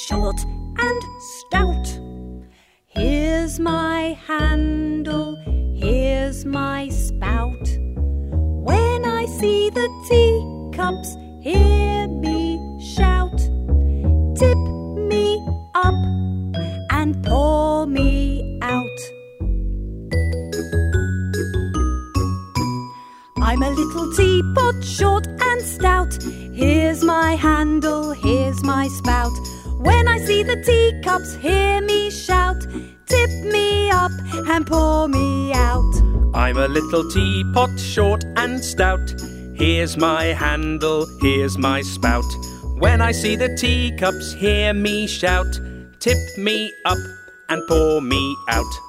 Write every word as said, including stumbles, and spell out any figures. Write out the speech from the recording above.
short and stout. Here's my handle, here's my spout. When I see the teacups, hear me shout. Tip me up and pour me out. I'm a little teapot, short and stout. Here's my handle, here's my spout. When I see the teacups, hear me shout. Tip me up and pour me out. I'm a little teapot, short and stout. Here's my handle, here's my spout. When I see the teacups, hear me shout. Tip me up and pour me out.